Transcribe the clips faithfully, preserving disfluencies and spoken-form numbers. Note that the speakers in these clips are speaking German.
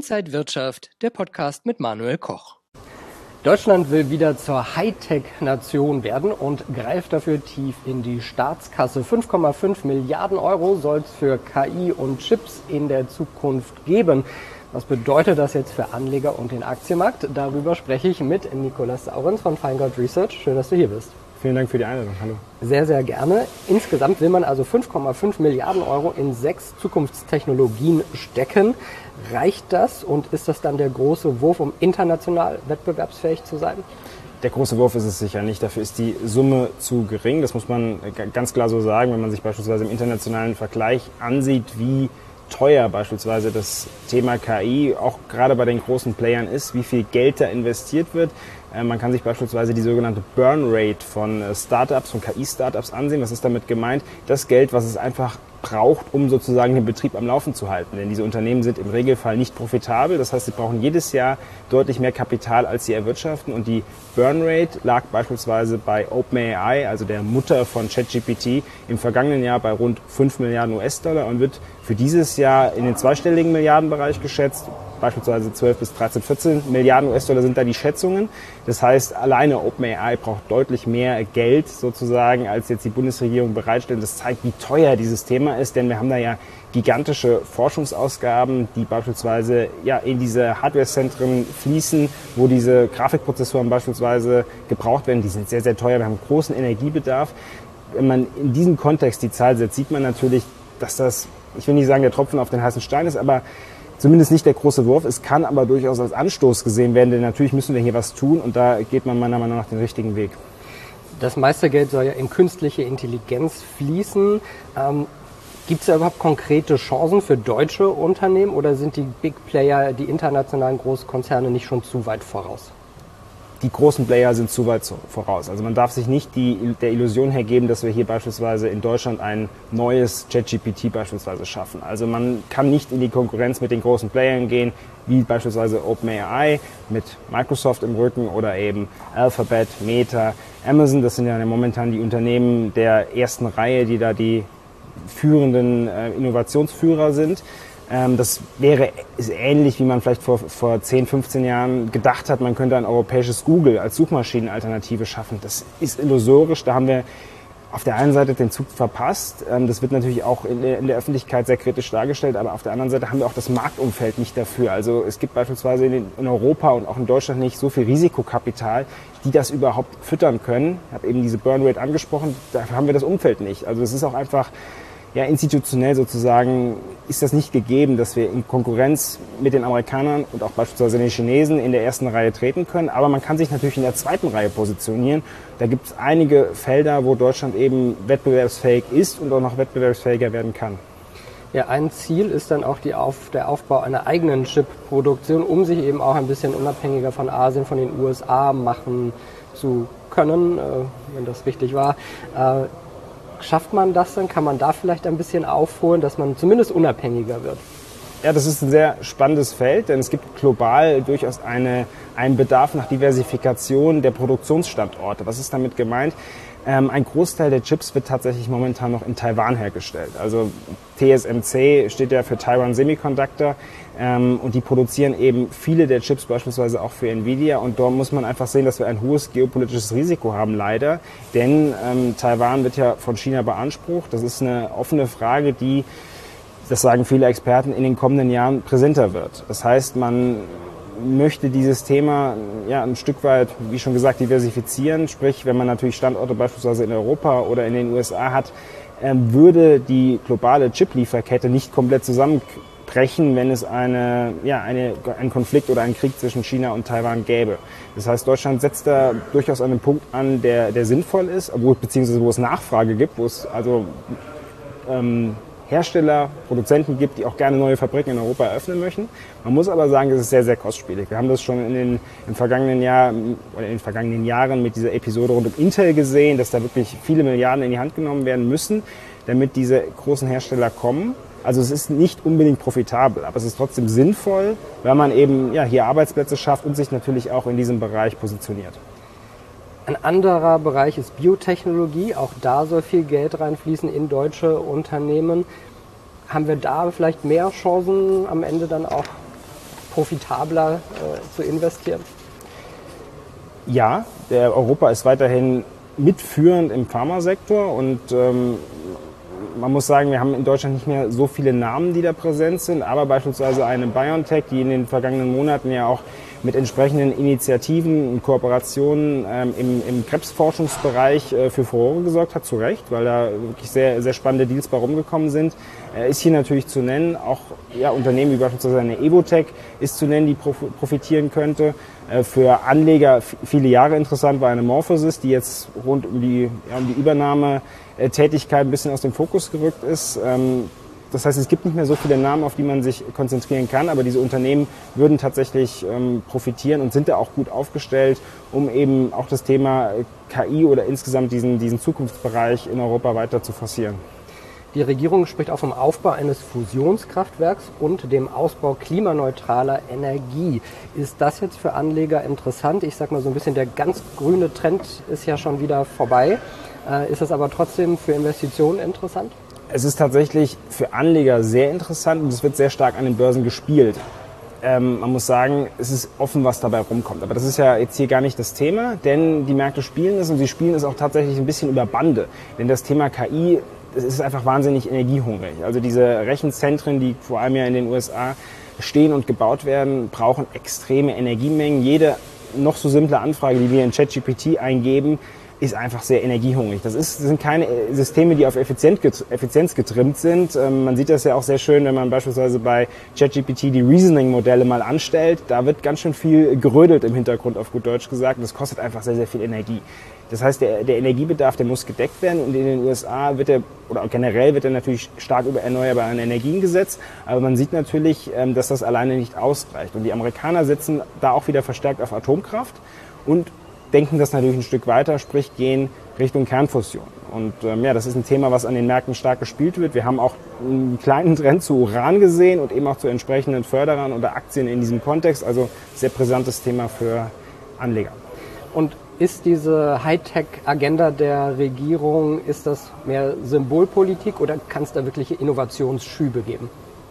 Inside Wirtschaft, der Podcast mit Manuel Koch. Deutschland will wieder zur Hightech-Nation werden und greift dafür tief in die Staatskasse. fünf Komma fünf Milliarden Euro soll es für K I und Chips in der Zukunft geben. Was bedeutet das jetzt für Anleger und den Aktienmarkt? Darüber spreche ich mit Nikolaus Saurens von Feingold Research. Schön, dass du hier bist. Vielen Dank für die Einladung. Hallo. Sehr, sehr gerne. Insgesamt will man also fünf Komma fünf Milliarden Euro in sechs Zukunftstechnologien stecken. Reicht das und ist das dann der große Wurf, um international wettbewerbsfähig zu sein? Der große Wurf ist es sicher nicht. Dafür ist die Summe zu gering. Das muss man ganz klar so sagen, wenn man sich beispielsweise im internationalen Vergleich ansieht, wie teuer beispielsweise das Thema K I auch gerade bei den großen Playern ist, wie viel Geld da investiert wird. Man kann sich beispielsweise die sogenannte Burn Rate von Startups, von K I-Startups ansehen. Was ist damit gemeint? Das Geld, was es einfach braucht, um sozusagen den Betrieb am Laufen zu halten. Denn diese Unternehmen sind im Regelfall nicht profitabel. Das heißt, sie brauchen jedes Jahr deutlich mehr Kapital, als sie erwirtschaften. Und die Burn Rate lag beispielsweise bei OpenAI, also der Mutter von ChatGPT, im vergangenen Jahr bei rund fünf Milliarden U S-Dollar und wird für dieses Jahr in den zweistelligen Milliardenbereich geschätzt. Beispielsweise zwölf bis dreizehn, vierzehn Milliarden U S-Dollar sind da die Schätzungen. Das heißt, alleine OpenAI braucht deutlich mehr Geld sozusagen, als jetzt die Bundesregierung bereitstellt. Das zeigt, wie teuer dieses Thema ist, denn wir haben da ja gigantische Forschungsausgaben, die beispielsweise ja in diese Hardwarezentren fließen, wo diese Grafikprozessoren beispielsweise gebraucht werden. Die sind sehr, sehr teuer. Wir haben großen Energiebedarf. Wenn man in diesem Kontext die Zahl setzt, sieht man natürlich, dass das, ich will nicht sagen, der Tropfen auf den heißen Stein ist, aber zumindest nicht der große Wurf. Es kann aber durchaus als Anstoß gesehen werden, denn natürlich müssen wir hier was tun und da geht man meiner Meinung nach den richtigen Weg. Das meiste Geld soll ja in künstliche Intelligenz fließen. Ähm, Gibt es da überhaupt konkrete Chancen für deutsche Unternehmen oder sind die Big Player, die internationalen Großkonzerne, nicht schon zu weit voraus? Die großen Player sind zu weit voraus. Also man darf sich nicht die, der Illusion hergeben, dass wir hier beispielsweise in Deutschland ein neues ChatGPT beispielsweise schaffen. Also man kann nicht in die Konkurrenz mit den großen Playern gehen, wie beispielsweise OpenAI mit Microsoft im Rücken oder eben Alphabet, Meta, Amazon. Das sind ja momentan die Unternehmen der ersten Reihe, die da die führenden äh, Innovationsführer sind. Das wäre ist ähnlich, wie man vielleicht vor, vor zehn, fünfzehn Jahren gedacht hat, man könnte ein europäisches Google als Suchmaschinenalternative schaffen. Das ist illusorisch, da haben wir auf der einen Seite den Zug verpasst. Das wird natürlich auch in der, in der Öffentlichkeit sehr kritisch dargestellt, aber auf der anderen Seite haben wir auch das Marktumfeld nicht dafür. Also es gibt beispielsweise in, in Europa und auch in Deutschland nicht so viel Risikokapital, die das überhaupt füttern können. Ich habe eben diese Burn Rate angesprochen, dafür haben wir das Umfeld nicht. Also es ist auch einfach ja, institutionell sozusagen ist das nicht gegeben, dass wir in Konkurrenz mit den Amerikanern und auch beispielsweise den Chinesen in der ersten Reihe treten können. Aber man kann sich natürlich in der zweiten Reihe positionieren. Da gibt es einige Felder, wo Deutschland eben wettbewerbsfähig ist und auch noch wettbewerbsfähiger werden kann. Ja, ein Ziel ist dann auch die Auf, der Aufbau einer eigenen Chip-Produktion, um sich eben auch ein bisschen unabhängiger von Asien, von den U S A machen zu können, äh, wenn das richtig war. Äh, Schafft man das dann? Kann man da vielleicht ein bisschen aufholen, dass man zumindest unabhängiger wird? Ja, das ist ein sehr spannendes Feld, denn es gibt global durchaus eine, einen Bedarf nach Diversifikation der Produktionsstandorte. Was ist damit gemeint? Ähm, ein Großteil der Chips wird tatsächlich momentan noch in Taiwan hergestellt. Also T S M C steht ja für Taiwan Semiconductor ähm, und die produzieren eben viele der Chips beispielsweise auch für Nvidia und dort muss man einfach sehen, dass wir ein hohes geopolitisches Risiko haben leider, denn ähm, Taiwan wird ja von China beansprucht. Das ist eine offene Frage, die, das sagen viele Experten, in den kommenden Jahren präsenter wird. Das heißt, man möchte dieses Thema ja ein Stück weit, wie schon gesagt, diversifizieren. Sprich, wenn man natürlich Standorte beispielsweise in Europa oder in den U S A hat, ähm, würde die globale Chip-Lieferkette nicht komplett zusammenbrechen, wenn es eine, ja, eine, einen Konflikt oder einen Krieg zwischen China und Taiwan gäbe. Das heißt, Deutschland setzt da durchaus einen Punkt an, der, der sinnvoll ist, wo, beziehungsweise wo es Nachfrage gibt, wo es also ähm, Hersteller, Produzenten gibt, die auch gerne neue Fabriken in Europa eröffnen möchten. Man muss aber sagen, es ist sehr, sehr kostspielig. Wir haben das schon in den, im vergangenen Jahr oder in den vergangenen Jahren mit dieser Episode rund um Intel gesehen, dass da wirklich viele Milliarden in die Hand genommen werden müssen, damit diese großen Hersteller kommen. Also es ist nicht unbedingt profitabel, aber es ist trotzdem sinnvoll, weil man eben ja, hier Arbeitsplätze schafft und sich natürlich auch in diesem Bereich positioniert. Ein anderer Bereich ist Biotechnologie. Auch da soll viel Geld reinfließen in deutsche Unternehmen. Haben wir da vielleicht mehr Chancen, am Ende dann auch profitabler äh, zu investieren? Ja, der Europa ist weiterhin mitführend im Pharmasektor und ähm, man muss sagen, wir haben in Deutschland nicht mehr so viele Namen, die da präsent sind, aber beispielsweise eine BioNTech, die in den vergangenen Monaten ja auch mit entsprechenden Initiativen und Kooperationen ähm, im, im Krebsforschungsbereich äh, für Furore gesorgt hat, zu Recht, weil da wirklich sehr, sehr spannende Deals bei rumgekommen sind. Äh, ist hier natürlich zu nennen, auch ja, Unternehmen wie beispielsweise eine Evotec ist zu nennen, die prof- profitieren könnte. Äh, für Anleger f- viele Jahre interessant war eine Morphosis, die jetzt rund um die, ja, um die Übernahmetätigkeit ein bisschen aus dem Fokus gerückt ist. Ähm, Das heißt, es gibt nicht mehr so viele Namen, auf die man sich konzentrieren kann, aber diese Unternehmen würden tatsächlich ähm, profitieren und sind da auch gut aufgestellt, um eben auch das Thema K I oder insgesamt diesen, diesen Zukunftsbereich in Europa weiter zu forcieren. Die Regierung spricht auch vom Aufbau eines Fusionskraftwerks und dem Ausbau klimaneutraler Energie. Ist das jetzt für Anleger interessant? Ich sag mal so ein bisschen, der ganz grüne Trend ist ja schon wieder vorbei. Äh, ist es aber trotzdem für Investitionen interessant? Es ist tatsächlich für Anleger sehr interessant und es wird sehr stark an den Börsen gespielt. Ähm, man muss sagen, es ist offen, was dabei rumkommt. Aber das ist ja jetzt hier gar nicht das Thema, denn die Märkte spielen es und sie spielen es auch tatsächlich ein bisschen über Bande. Denn das Thema K I, es ist einfach wahnsinnig energiehungrig. Also diese Rechenzentren, die vor allem ja in den U S A stehen und gebaut werden, brauchen extreme Energiemengen. Jede noch so simple Anfrage, die wir in ChatGPT eingeben, ist einfach sehr energiehungrig. Das, ist, das sind keine Systeme, die auf Effizienz getrimmt sind. Ähm, man sieht das ja auch sehr schön, wenn man beispielsweise bei ChatGPT die Reasoning-Modelle mal anstellt. Da wird ganz schön viel gerödelt im Hintergrund, auf gut Deutsch gesagt. Und das kostet einfach sehr, sehr viel Energie. Das heißt, der, der Energiebedarf, der muss gedeckt werden. Und in den U S A wird er, oder generell wird er natürlich stark über erneuerbare Energien gesetzt. Aber man sieht natürlich, ähm, dass das alleine nicht ausreicht. Und die Amerikaner setzen da auch wieder verstärkt auf Atomkraft und denken das natürlich ein Stück weiter, sprich gehen Richtung Kernfusion. Und ähm, ja, das ist ein Thema, was an den Märkten stark gespielt wird. Wir haben auch einen kleinen Trend zu Uran gesehen und eben auch zu entsprechenden Förderern oder Aktien in diesem Kontext. Also sehr brisantes Thema für Anleger. Und ist diese Hightech-Agenda der Regierung, ist das mehr Symbolpolitik oder kann es da wirkliche Innovationsschübe geben?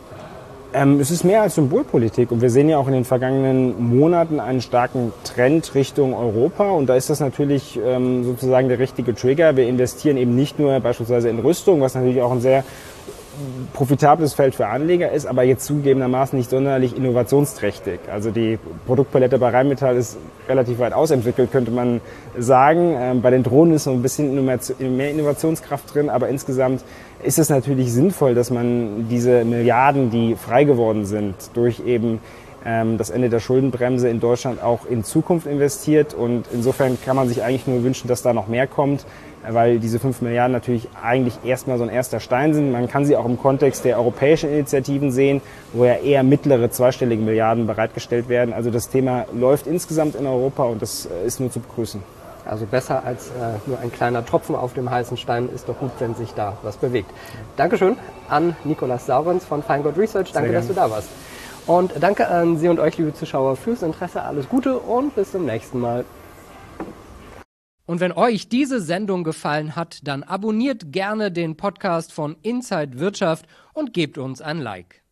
Ähm, es ist mehr als Symbolpolitik und wir sehen ja auch in den vergangenen Monaten einen starken Trend Richtung Europa und da ist das natürlich ähm, sozusagen der richtige Trigger. Wir investieren eben nicht nur beispielsweise in Rüstung, was natürlich auch ein sehr profitables Feld für Anleger ist, aber jetzt zugegebenermaßen nicht sonderlich innovationsträchtig. Also die Produktpalette bei Rheinmetall ist relativ weit ausentwickelt, könnte man sagen. Ähm, bei den Drohnen ist noch ein bisschen Innovation, mehr Innovationskraft drin, aber insgesamt ist es natürlich sinnvoll, dass man diese Milliarden, die frei geworden sind, durch eben ähm, das Ende der Schuldenbremse in Deutschland auch in Zukunft investiert. Und insofern kann man sich eigentlich nur wünschen, dass da noch mehr kommt, weil diese fünf Milliarden natürlich eigentlich erstmal so ein erster Stein sind. Man kann sie auch im Kontext der europäischen Initiativen sehen, wo ja eher mittlere zweistellige Milliarden bereitgestellt werden. Also das Thema läuft insgesamt in Europa und das ist nur zu begrüßen. Also besser als äh, nur ein kleiner Tropfen auf dem heißen Stein, ist doch gut, wenn sich da was bewegt. Dankeschön an Nikolaus Saurens von Feingold Research. Danke, dass du da warst. Und danke an Sie und euch, liebe Zuschauer, fürs Interesse. Alles Gute und bis zum nächsten Mal. Und wenn euch diese Sendung gefallen hat, dann abonniert gerne den Podcast von Inside Wirtschaft und gebt uns ein Like.